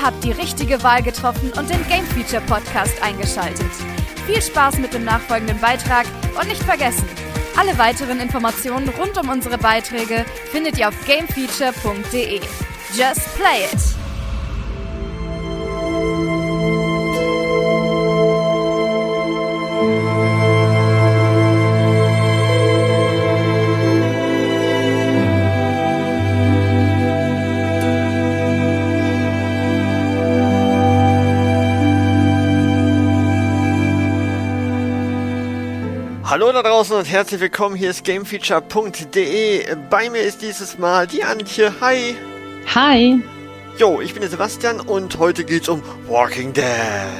habt die richtige Wahl getroffen und den Game Feature Podcast eingeschaltet. Viel Spaß mit dem nachfolgenden Beitrag und nicht vergessen, alle weiteren Informationen rund um unsere Beiträge findet ihr auf gamefeature.de. Just play it! Hallo da draußen und herzlich willkommen, hier ist gamefeature.de. Bei mir ist dieses Mal die Antje. Hi. Hi. Jo, ich bin der Sebastian und heute geht's um Walking Dead.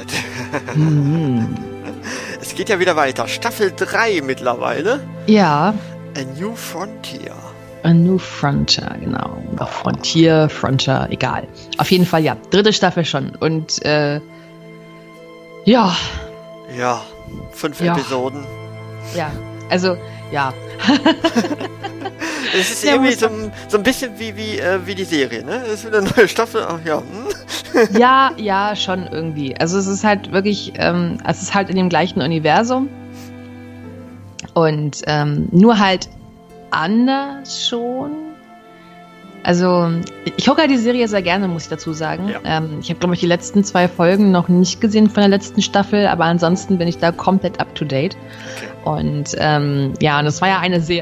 Es geht ja wieder weiter. Staffel 3 mittlerweile. Ja. A New Frontier. A New Frontier, genau. Oder Frontier, egal. Auf jeden Fall, ja. 3. Staffel schon. Und, ja. Ja, 5 Episoden. Ja, also, ja. Es ist irgendwie so ein bisschen wie die Serie, ne? Es ist wieder eine neue Staffel, ach ja. Ja, schon irgendwie. Also es ist halt wirklich, es ist halt in dem gleichen Universum und nur halt anders schon. Also ich gucke halt die Serie sehr gerne, muss ich dazu sagen. Ja. Ich habe, glaube ich, die letzten 2 Folgen noch nicht gesehen von der letzten Staffel, aber ansonsten bin ich da komplett up to date. Okay. Und ja, und es war ja eine sehr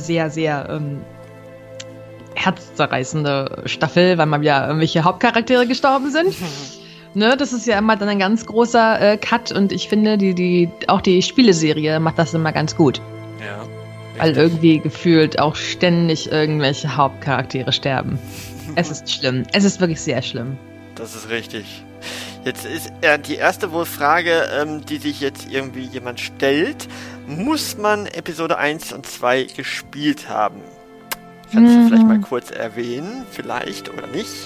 herzzerreißende Staffel, weil mal wieder irgendwelche Hauptcharaktere gestorben sind. Ne, das ist ja immer dann ein ganz großer Cut und ich finde, auch die Spieleserie macht das immer ganz gut. Ja. Weil irgendwie gefühlt auch ständig irgendwelche Hauptcharaktere sterben. Es ist schlimm. Es ist wirklich sehr schlimm. Das ist richtig. Jetzt ist die erste Frage, die sich jetzt irgendwie jemand stellt. Muss man Episode 1 und 2 gespielt haben? Kannst du vielleicht mal kurz erwähnen? Vielleicht oder nicht?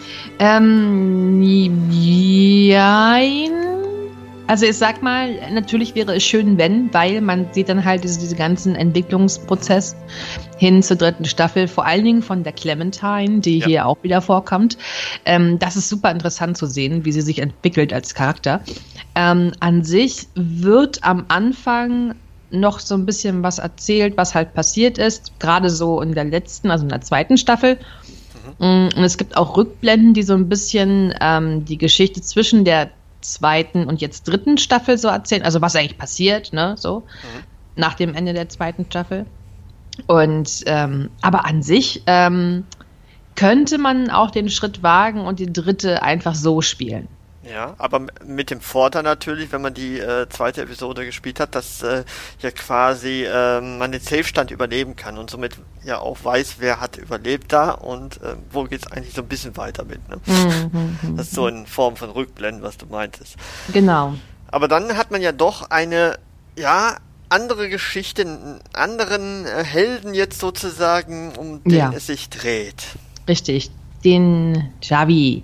Nein. Also ich sag mal, natürlich wäre es schön, wenn, weil man sieht dann halt diese ganzen Entwicklungsprozess hin zur 3. Staffel, vor allen Dingen von der Clementine, die hier auch wieder vorkommt. Das ist super interessant zu sehen, wie sie sich entwickelt als Charakter. An sich wird am Anfang noch so ein bisschen was erzählt, was halt passiert ist, gerade so in der letzten, also in der 2. Staffel. Und es gibt auch Rückblenden, die so ein bisschen die Geschichte zwischen der 2. und jetzt 3. Staffel so erzählen, also was eigentlich passiert, ne, so, nach dem Ende der 2. Staffel. Und, aber an sich könnte man auch den Schritt wagen und die 3. einfach so spielen. Ja, aber mit dem Vorteil natürlich, wenn man die 2. Episode gespielt hat, dass ja quasi man den Safe-Stand überleben kann und somit ja auch weiß, wer hat überlebt da und wo geht's eigentlich so ein bisschen weiter mit. Ne? Das ist so in Form von Rückblenden, was du meintest. Genau. Aber dann hat man ja doch eine, andere Geschichte, einen anderen Helden jetzt sozusagen, um den es sich dreht. Richtig, den Xavi,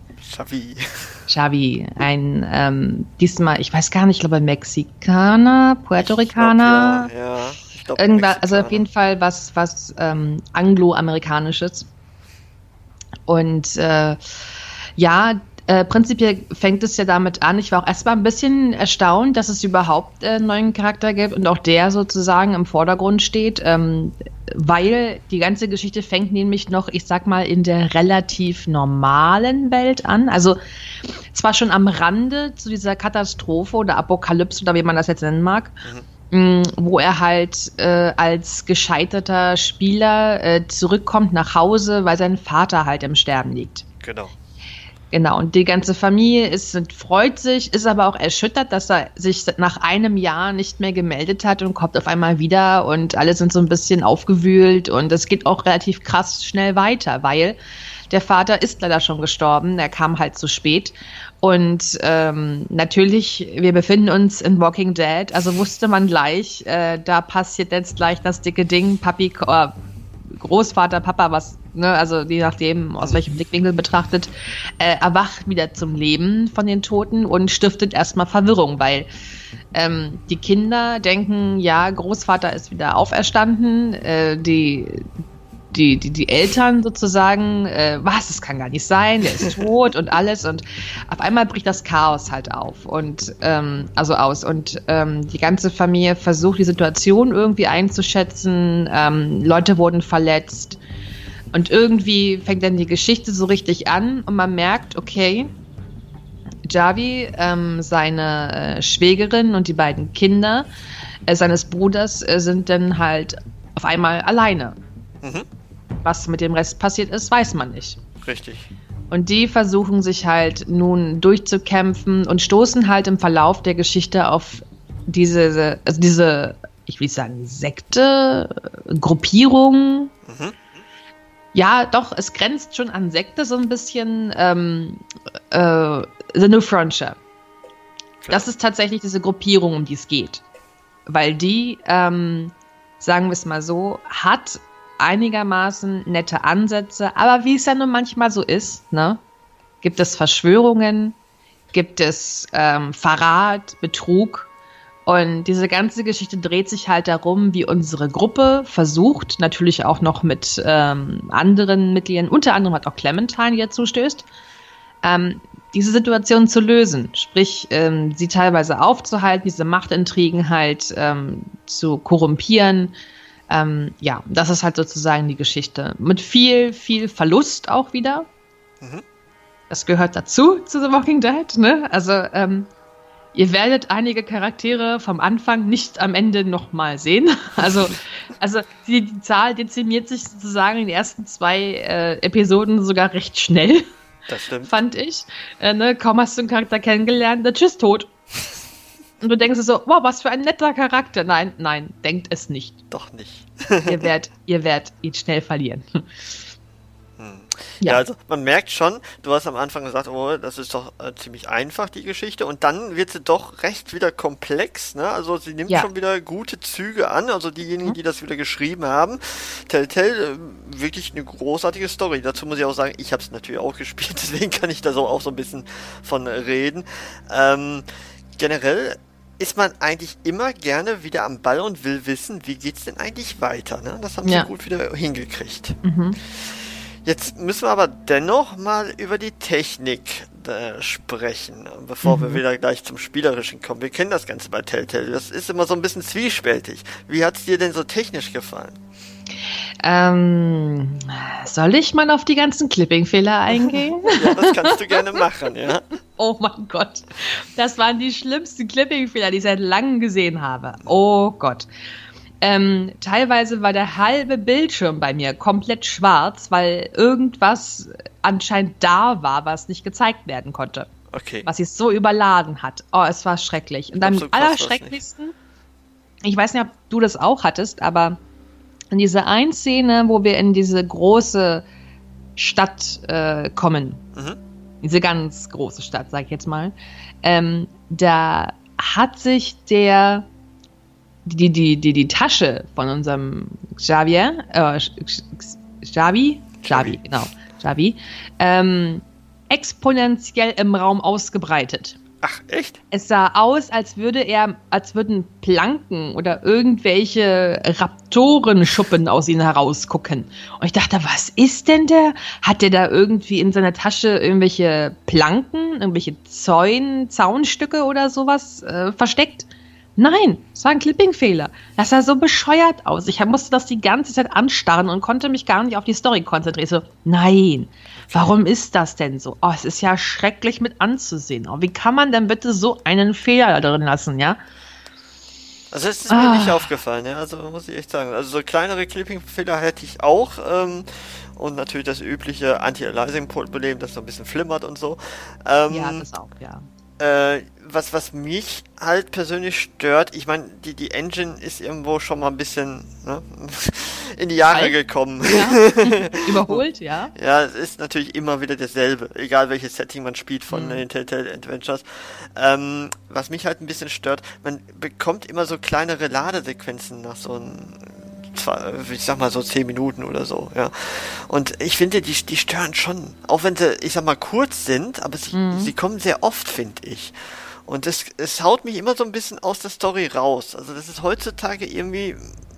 diesmal, ich weiß gar nicht, ich glaube Mexikaner, Puerto Ricaner, ich glaub, irgendwas, also auf jeden Fall was Anglo-Amerikanisches. Und prinzipiell fängt es ja damit an. Ich war auch erstmal ein bisschen erstaunt, dass es überhaupt einen neuen Charakter gibt und auch der sozusagen im Vordergrund steht, weil die ganze Geschichte fängt nämlich noch, ich sag mal, in der relativ normalen Welt an. Also zwar schon am Rande zu dieser Katastrophe oder Apokalypse oder wie man das jetzt nennen mag, wo er halt als gescheiterter Spieler zurückkommt nach Hause, weil sein Vater halt im Sterben liegt. Genau, und die ganze Familie freut sich, ist aber auch erschüttert, dass er sich nach einem Jahr nicht mehr gemeldet hat und kommt auf einmal wieder und alle sind so ein bisschen aufgewühlt und es geht auch relativ krass schnell weiter, weil der Vater ist leider schon gestorben, er kam halt zu spät und natürlich, wir befinden uns in Walking Dead, also wusste man gleich, da passiert jetzt gleich das dicke Ding, Großvater, Papa, was, ne, also je nachdem, aus welchem Blickwinkel betrachtet, erwacht wieder zum Leben von den Toten und stiftet erstmal Verwirrung, weil die Kinder denken, ja, Großvater ist wieder auferstanden, die die Eltern sozusagen, was, das kann gar nicht sein, der ist tot und alles, und auf einmal bricht das Chaos halt auf und aus und die ganze Familie versucht, die Situation irgendwie einzuschätzen, Leute wurden verletzt und irgendwie fängt dann die Geschichte so richtig an und man merkt, okay, Javi, seine Schwägerin und die beiden Kinder seines Bruders sind dann halt auf einmal alleine. Mhm. Was mit dem Rest passiert ist, weiß man nicht. Richtig. Und die versuchen sich halt nun durchzukämpfen und stoßen halt im Verlauf der Geschichte auf diese, ich will sagen, Sekte, Gruppierung. Mhm. Ja, doch, es grenzt schon an Sekte so ein bisschen. The New Frontier. Das ist tatsächlich diese Gruppierung, um die es geht. Weil die, sagen wir es mal so, hat einigermaßen nette Ansätze, aber wie es ja nun manchmal so ist, ne, gibt es Verschwörungen, gibt es Verrat, Betrug, und diese ganze Geschichte dreht sich halt darum, wie unsere Gruppe versucht, natürlich auch noch mit anderen Mitgliedern, unter anderem hat auch Clementine, die dazu stößt, diese Situation zu lösen, sprich sie teilweise aufzuhalten, diese Machtintrigen halt zu korrumpieren. Ja, das ist halt sozusagen die Geschichte. Mit viel, viel Verlust auch wieder. Mhm. Das gehört dazu, zu The Walking Dead, ne? Also, ihr werdet einige Charaktere vom Anfang nicht am Ende nochmal sehen. Also die Zahl dezimiert sich sozusagen in den ersten 2 Episoden sogar recht schnell. Das stimmt. Fand ich. Kaum hast du einen Charakter kennengelernt, der ist tot. Und du denkst so, wow, was für ein netter Charakter. Nein, denkt es nicht. Doch nicht. ihr werdet ihn schnell verlieren. Ja, also man merkt schon, du hast am Anfang gesagt, oh, das ist doch ziemlich einfach, die Geschichte, und dann wird sie doch recht wieder komplex, ne? Also sie nimmt schon wieder gute Züge an, also diejenigen, die das wieder geschrieben haben. Telltale, wirklich eine großartige Story. Dazu muss ich auch sagen, ich habe es natürlich auch gespielt, deswegen kann ich da so auch so ein bisschen von reden. Generell ist man eigentlich immer gerne wieder am Ball und will wissen, wie geht's denn eigentlich weiter, ne? Das haben sie gut wieder hingekriegt. Mhm. Jetzt müssen wir aber dennoch mal über die Technik sprechen, bevor wir wieder gleich zum Spielerischen kommen. Wir kennen das Ganze bei Telltale. Das ist immer so ein bisschen zwiespältig. Wie hat's dir denn so technisch gefallen? Soll ich mal auf die ganzen Clipping-Fehler eingehen? Ja, das kannst du gerne machen, ja. Oh mein Gott. Das waren die schlimmsten Clipping-Fehler, die ich seit langem gesehen habe. Oh Gott. Teilweise war der halbe Bildschirm bei mir komplett schwarz, weil irgendwas anscheinend da war, was nicht gezeigt werden konnte. Okay. Was sich so überladen hat. Oh, es war schrecklich. Und am allerschrecklichsten, ich weiß nicht, ob du das auch hattest, aber in dieser einen Szene, wo wir in diese große Stadt kommen, diese ganz große Stadt, sag ich jetzt mal, da hat sich die Tasche von unserem Javi, exponentiell im Raum ausgebreitet. Ach, echt? Es sah aus, als würden Planken oder irgendwelche Raptorenschuppen aus ihnen herausgucken. Und ich dachte, was ist denn der? Hat der da irgendwie in seiner Tasche irgendwelche Planken, irgendwelche Zaunstücke oder sowas versteckt? Nein, es war ein Clipping-Fehler. Das sah so bescheuert aus. Ich musste das die ganze Zeit anstarren und konnte mich gar nicht auf die Story konzentrieren. So, nein, warum ist das denn so? Oh, es ist ja schrecklich mit anzusehen. Oh, wie kann man denn bitte so einen Fehler da drin lassen, ja? Also es ist mir nicht aufgefallen, ja, also muss ich echt sagen. Also so kleinere Clipping-Fehler hätte ich auch, und natürlich das übliche Anti-Aliasing-Problem, das so ein bisschen flimmert und so. Ja, das auch, ja. Was mich halt persönlich stört, ich meine, die Engine ist irgendwo schon mal ein bisschen in die Jahre gekommen. Ja. Überholt, ja. Ja, es ist natürlich immer wieder dasselbe, egal welches Setting man spielt von den Telltale Adventures. Was mich halt ein bisschen stört, man bekommt immer so kleinere Ladesequenzen nach so ich sag mal so 10 Minuten oder so, ja. Und ich finde, die stören schon. Auch wenn sie, ich sag mal, kurz sind, aber sie kommen sehr oft, finde ich. Und es haut mich immer so ein bisschen aus der Story raus. Also das ist heutzutage irgendwie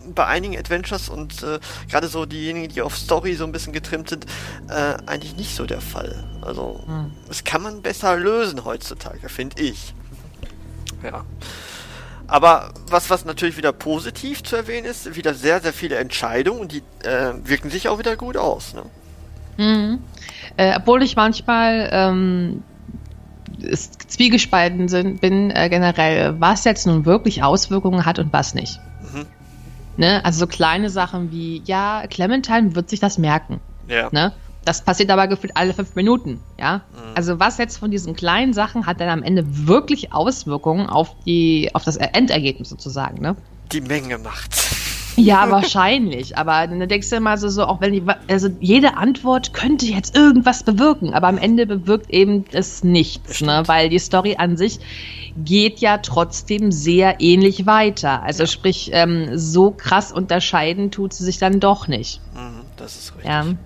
bei einigen Adventures und gerade so diejenigen, die auf Story so ein bisschen getrimmt sind, eigentlich nicht so der Fall. Also das kann man besser lösen heutzutage, finde ich. Ja. Aber was natürlich wieder positiv zu erwähnen ist, wieder sehr, sehr viele Entscheidungen und die wirken sich auch wieder gut aus. Ne? Obwohl ich manchmal zwiegespalten bin generell, was jetzt nun wirklich Auswirkungen hat und was nicht. Ne? Also so kleine Sachen wie, ja, Clementine wird sich das merken. Ja. Ne? Das passiert aber gefühlt alle 5 Minuten. Ja? Also was jetzt von diesen kleinen Sachen hat dann am Ende wirklich Auswirkungen auf das Endergebnis sozusagen, ne? Die Menge macht's. Ja, wahrscheinlich. Aber dann denkst du immer so auch wenn jede Antwort könnte jetzt irgendwas bewirken, aber am Ende bewirkt eben es nichts, ne? Weil die Story an sich geht ja trotzdem sehr ähnlich weiter. Also sprich, so krass unterscheiden tut sie sich dann doch nicht. Das ist richtig.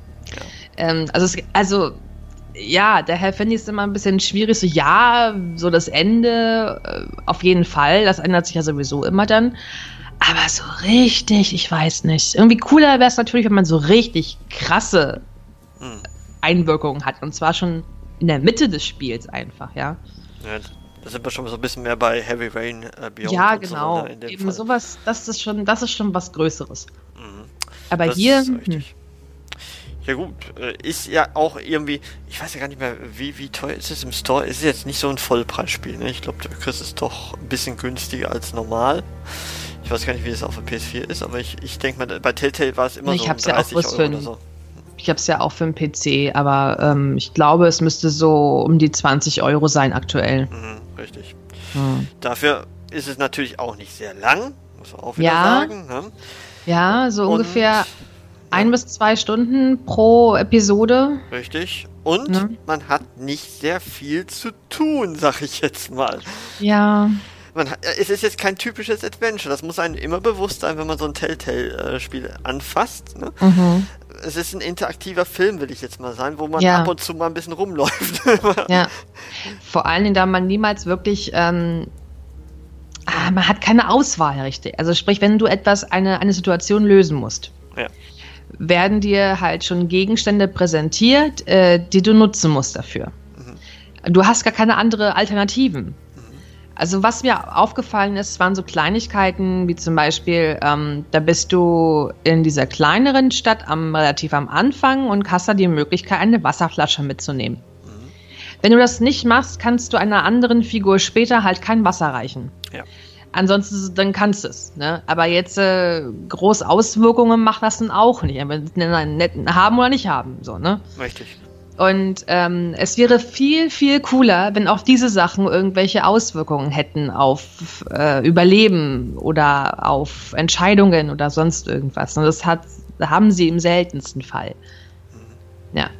Ja. Daher finde ich es immer ein bisschen schwierig. So das Ende auf jeden Fall, das ändert sich ja sowieso immer dann. Aber so richtig, ich weiß nicht. Irgendwie cooler wäre es natürlich, wenn man so richtig krasse Einwirkungen hat. Und zwar schon in der Mitte des Spiels einfach, ja. Ja, da sind wir schon so ein bisschen mehr bei Heavy Rain Beyond. Ja, genau. So, in dem eben Fall. Sowas, das ist schon was Größeres. Aber das hier. Ist richtig. Ja gut, ist ja auch irgendwie, ich weiß ja gar nicht mehr, wie teuer ist es im Store. Ist jetzt nicht so ein Vollpreisspiel, ne? Ich glaube, du kriegst es doch ein bisschen günstiger als normal. Ich weiß gar nicht, wie es auf der PS4 ist, aber ich denke mal, bei Telltale war es immer so um 30 Euro oder so. Ich habe es ja auch für den PC, aber ich glaube, es müsste so um die 20 Euro sein aktuell. Richtig. Dafür ist es natürlich auch nicht sehr lang, muss man auch wieder sagen. Ne? Ja, so ungefähr 1 bis 2 Stunden pro Episode. Richtig. Und man hat nicht sehr viel zu tun, sag ich jetzt mal. Ja. Es ist jetzt kein typisches Adventure. Das muss einem immer bewusst sein, wenn man so ein Telltale-Spiel anfasst. Ne? Es ist ein interaktiver Film, will ich jetzt mal sagen, wo man ab und zu mal ein bisschen rumläuft. Ja. Vor allen Dingen, da man niemals wirklich man hat keine Auswahl, richtig. Also sprich, wenn du eine Situation lösen musst, werden dir halt schon Gegenstände präsentiert, die du nutzen musst dafür. Du hast gar keine andere Alternativen. Also was mir aufgefallen ist, waren so Kleinigkeiten, wie zum Beispiel, da bist du in dieser kleineren Stadt relativ am Anfang und hast da die Möglichkeit, eine Wasserflasche mitzunehmen. Wenn du das nicht machst, kannst du einer anderen Figur später halt kein Wasser reichen. Ja. Ansonsten, dann kannst du es. Ne? Aber jetzt groß Auswirkungen macht das dann auch nicht. Haben oder nicht haben. So, ne? Richtig. Und es wäre viel, viel cooler, wenn auch diese Sachen irgendwelche Auswirkungen hätten auf Überleben oder auf Entscheidungen oder sonst irgendwas. Und das haben sie im seltensten Fall. Ja.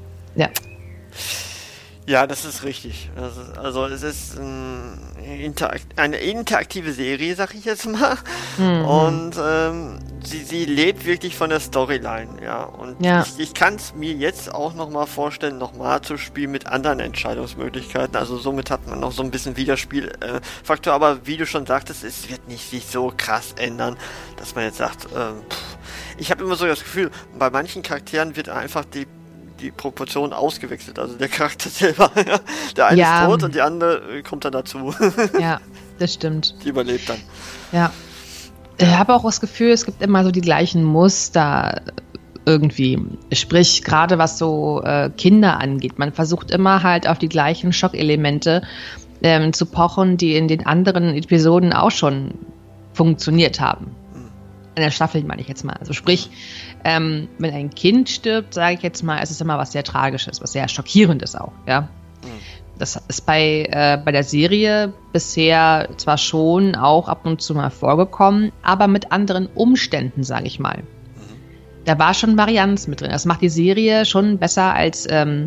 Ja, das ist richtig. Also es ist eine interaktive Serie, sag ich jetzt mal. Und sie lebt wirklich von der Storyline, ja. Und ich kann es mir jetzt auch nochmal vorstellen, nochmal zu spielen mit anderen Entscheidungsmöglichkeiten. Also somit hat man noch so ein bisschen Wiederspielfaktor. Aber wie du schon sagtest, es wird nicht sich so krass ändern, dass man jetzt sagt, ich habe immer so das Gefühl, bei manchen Charakteren wird einfach die Proportion ausgewechselt, also der Charakter selber. Der eine ist tot und die andere kommt dann dazu. Ja, das stimmt. Die überlebt dann. Ja. Ich habe auch das Gefühl, es gibt immer so die gleichen Muster irgendwie. Sprich, gerade was so Kinder angeht. Man versucht immer halt auf die gleichen Schockelemente zu pochen, die in den anderen Episoden auch schon funktioniert haben. In der Staffel meine ich jetzt mal. Also sprich, wenn ein Kind stirbt, sage ich jetzt mal, es ist immer was sehr Tragisches, was sehr Schockierendes auch, ja. Das ist bei der Serie bisher zwar schon auch ab und zu mal vorgekommen, aber mit anderen Umständen, sage ich mal. Da war schon Varianz mit drin. Das macht die Serie schon besser als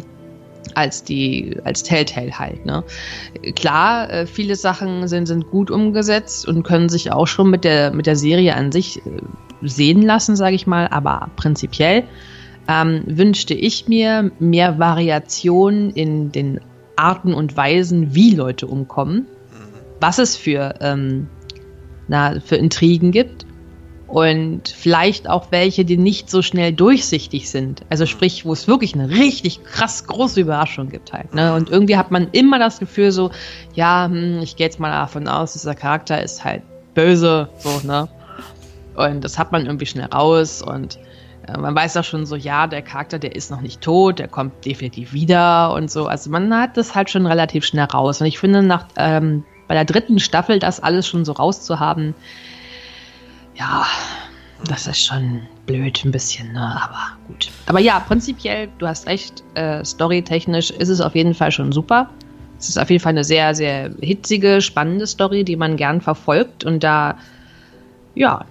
Telltale halt, ne? Klar, viele Sachen sind gut umgesetzt und können sich auch schon mit der Serie an sich sehen lassen, sage ich mal, aber prinzipiell wünschte ich mir mehr Variation in den Arten und Weisen, wie Leute umkommen, was es für Intrigen gibt und vielleicht auch welche, die nicht so schnell durchsichtig sind. Also sprich, wo es wirklich eine richtig krass große Überraschung gibt halt. Ne? Und irgendwie hat man immer das Gefühl so, ja, ich gehe jetzt mal davon aus, dieser Charakter ist halt böse, so, ne? Und das hat man irgendwie schnell raus und man weiß auch schon so, ja, der Charakter, der ist noch nicht tot, der kommt definitiv wieder und so. Also man hat das halt schon relativ schnell raus. Und ich finde, bei der 3. Staffel das alles schon so rauszuhaben, ja, das ist schon blöd ein bisschen, ne? Aber gut. Aber ja, prinzipiell, du hast recht, storytechnisch ist es auf jeden Fall schon super. Es ist auf jeden Fall eine sehr, sehr hitzige, spannende Story, die man gern verfolgt und da, ja,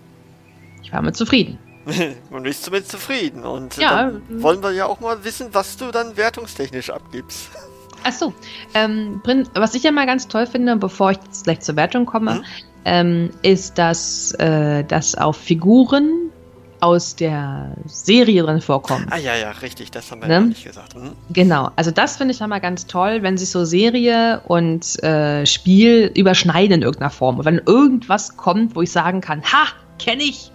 ich war mit zufrieden. Und bist zumindest zufrieden. Und ja, dann wollen wir ja auch mal wissen, was du dann wertungstechnisch abgibst. Ach so, was ich ja mal ganz toll finde, bevor ich jetzt gleich zur Wertung komme, ist, dass auch Figuren aus der Serie drin vorkommen. Ah ja, richtig, das haben wir ja noch nicht gesagt. Genau, also das finde ich ja mal ganz toll, wenn sich so Serie und Spiel überschneiden in irgendeiner Form. Und wenn irgendwas kommt, wo ich sagen kann, ha, kenne ich,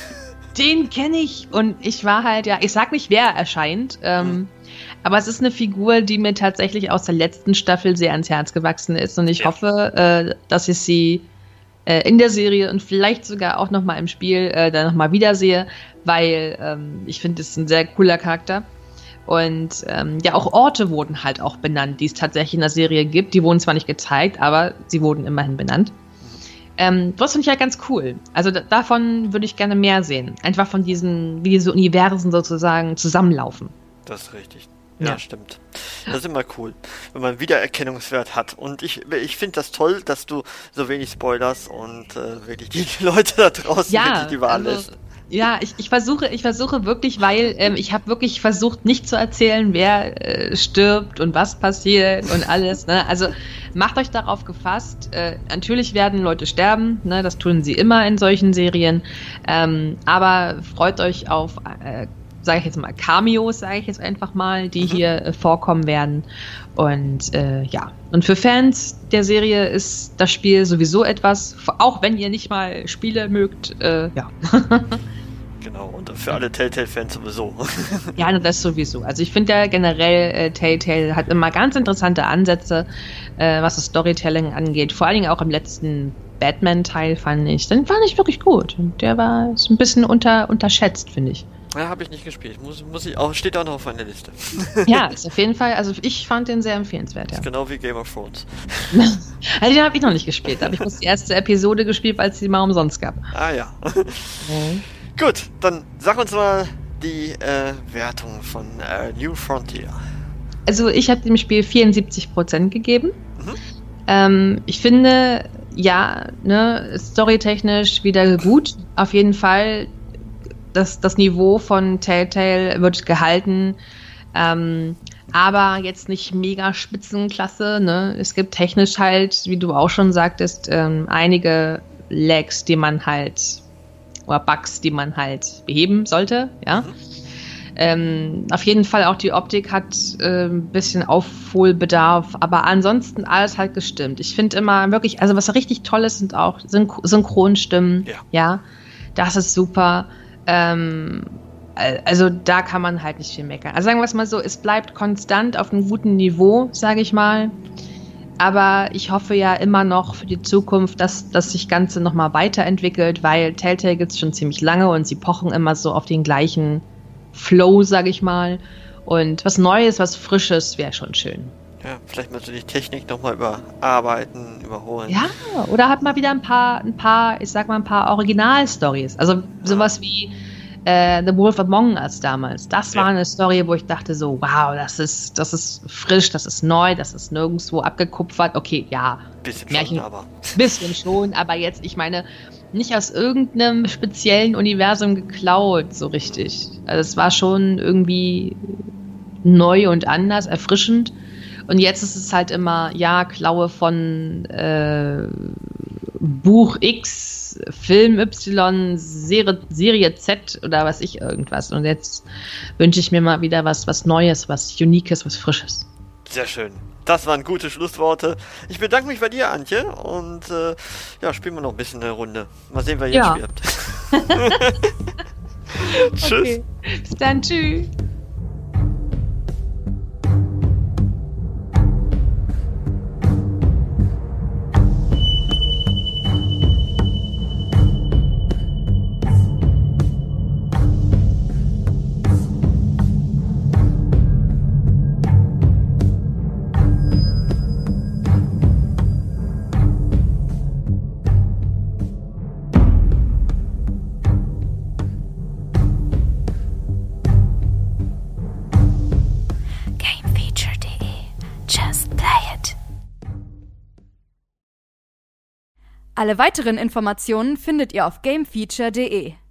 den kenne ich. Und ich war halt, ja, ich sag nicht, wer erscheint, aber es ist eine Figur, die mir tatsächlich aus der letzten Staffel sehr ans Herz gewachsen ist. Und ich hoffe, dass ich sie in der Serie und vielleicht sogar auch nochmal im Spiel dann nochmal wiedersehe, weil ich finde, es ist ein sehr cooler Charakter. Und ja, auch Orte wurden halt auch benannt, die es tatsächlich in der Serie gibt. Die wurden zwar nicht gezeigt, aber sie wurden immerhin benannt. Das finde ich ja ganz cool. Also davon würde ich gerne mehr sehen. Einfach von diesen, wie diese Universen sozusagen zusammenlaufen. Das ist richtig. Ja, stimmt. Das ist immer cool, wenn man Wiedererkennungswert hat. Und ich finde das toll, dass du so wenig spoilerst und wirklich die Leute da draußen wirklich die Wahl lässt. Ja, ich versuche wirklich, weil ich habe wirklich versucht, nicht zu erzählen, wer stirbt und was passiert und alles. Ne? Also macht euch darauf gefasst. Natürlich werden Leute sterben, ne? Das tun sie immer in solchen Serien. Aber freut euch auf sage ich jetzt mal, Cameos, sage ich jetzt einfach mal, die hier vorkommen werden. Und ja, und für Fans der Serie ist das Spiel sowieso etwas, auch wenn ihr nicht mal Spiele mögt, ja. Genau, und für alle Telltale-Fans sowieso. Ja, das sowieso. Also ich finde ja generell, Telltale hat immer ganz interessante Ansätze, was das Storytelling angeht. Vor allen Dingen auch im letzten Batman-Teil fand ich wirklich gut. Und der war so ein bisschen unterschätzt, finde ich. Ja, habe ich nicht gespielt. Muss ich auch, steht auch noch auf meiner Liste. Ja, ist auf jeden Fall, also ich fand den sehr empfehlenswert, ja. Ist genau wie Game of Thrones. Also den habe ich noch nicht gespielt, aber ich habe die erste Episode gespielt, weil es die mal umsonst gab. Ah ja. Gut, dann sag uns mal die Wertung von New Frontier. Also ich habe dem Spiel 74% gegeben. Ich finde, ja, ne, storytechnisch wieder gut. Auf jeden Fall, das Niveau von Telltale wird gehalten. Aber jetzt nicht mega Spitzenklasse. Ne? Es gibt technisch halt, wie du auch schon sagtest, einige Lags, die man halt, oder Bugs, die man halt beheben sollte. Ja. Auf jeden Fall auch die Optik hat ein bisschen Aufholbedarf, aber ansonsten alles halt gestimmt. Ich finde immer wirklich, also was richtig toll ist, sind auch Synchronstimmen. Ja, das ist super. Also da kann man halt nicht viel meckern. Also sagen wir es mal so, es bleibt konstant auf einem guten Niveau, sage ich mal. Aber ich hoffe ja immer noch für die Zukunft, dass sich das Ganze nochmal weiterentwickelt, weil Telltale gibt es schon ziemlich lange und sie pochen immer so auf den gleichen Flow, sage ich mal. Und was Neues, was Frisches wäre schon schön. Ja, vielleicht mal so die Technik nochmal überarbeiten, überholen. Ja, oder hat mal wieder ein paar Original-Stories. Also sowas wie The Wolf Among Us damals. Das war eine Story, wo ich dachte so, wow, das ist frisch, das ist neu, das ist nirgendwo abgekupfert. Okay, ja. Bisschen schon, aber jetzt, ich meine, nicht aus irgendeinem speziellen Universum geklaut, so richtig. Also es war schon irgendwie neu und anders, erfrischend. Und jetzt ist es halt immer, ja, Klaue von Buch X, Film Y, Serie Z oder was ich irgendwas. Und jetzt wünsche ich mir mal wieder was Neues, was Uniques, was Frisches. Sehr schön. Das waren gute Schlussworte. Ich bedanke mich bei dir, Antje. Und ja, spielen wir noch ein bisschen eine Runde. Mal sehen, wer jetzt spielt. Tschüss. Okay. Bis dann, tschüss. Alle weiteren Informationen findet ihr auf gamefeature.de.